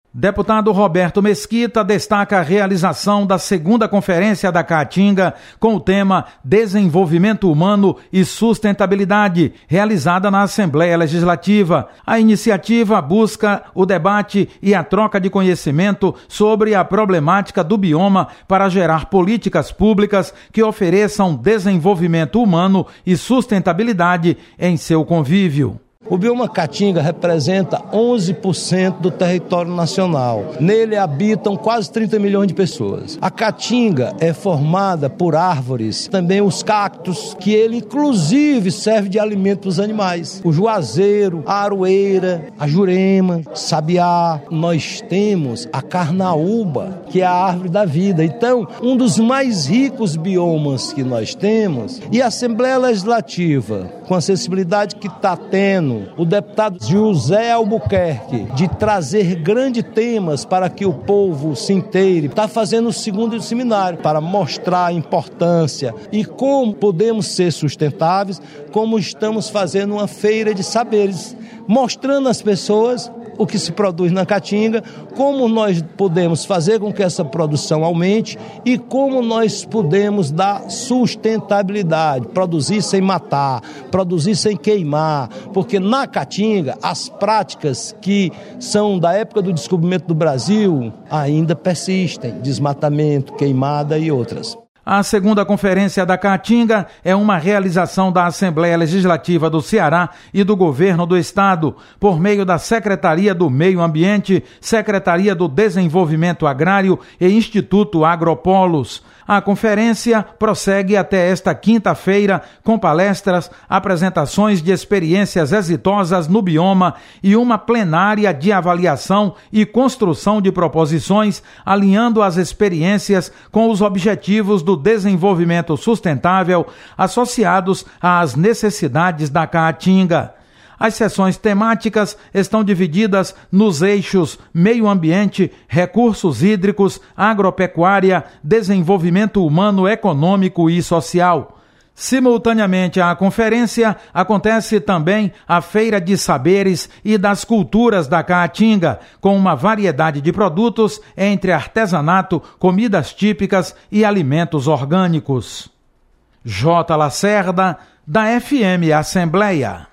Deputado Roberto Mesquita destaca a realização da segunda conferência da Caatinga com o tema Desenvolvimento Humano e Sustentabilidade, realizada na Assembleia Legislativa. A iniciativa busca o debate e a troca de conhecimento sobre a problemática do bioma para gerar políticas públicas que ofereçam desenvolvimento humano e sustentabilidade em seu convívio. O bioma Caatinga representa 11% do território nacional. Nele habitam quase 30 milhões de pessoas. A Caatinga é formada por árvores, também os cactos, que ele inclusive serve de alimento para os animais. O juazeiro, a aroeira, a jurema, sabiá. Nós temos a carnaúba, que é a árvore da vida. Então, um dos mais ricos biomas que nós temos. E a Assembleia Legislativa, com a sensibilidade que está tendo o deputado José Albuquerque, de trazer grandes temas para que o povo se inteire, está fazendo o segundo seminário para mostrar a importância e como podemos ser sustentáveis, como estamos fazendo uma feira de saberes, mostrando às pessoas o que se produz na Caatinga, como nós podemos fazer com que essa produção aumente e como nós podemos dar sustentabilidade, produzir sem matar, produzir sem queimar, porque na Caatinga as práticas que são da época do descobrimento do Brasil ainda persistem, desmatamento, queimada e outras. A segunda conferência da Caatinga é uma realização da Assembleia Legislativa do Ceará e do Governo do Estado, por meio da Secretaria do Meio Ambiente, Secretaria do Desenvolvimento Agrário e Instituto Agropolos. A conferência prossegue até esta quinta-feira com palestras, apresentações de experiências exitosas no bioma e uma plenária de avaliação e construção de proposições, alinhando as experiências com os objetivos do desenvolvimento sustentável associados às necessidades da Caatinga. As sessões temáticas estão divididas nos eixos meio ambiente, recursos hídricos, agropecuária, desenvolvimento humano, econômico e social. Simultaneamente à conferência, acontece também a Feira de Saberes e das Culturas da Caatinga, com uma variedade de produtos entre artesanato, comidas típicas e alimentos orgânicos. J. Lacerda, da FM Assembleia.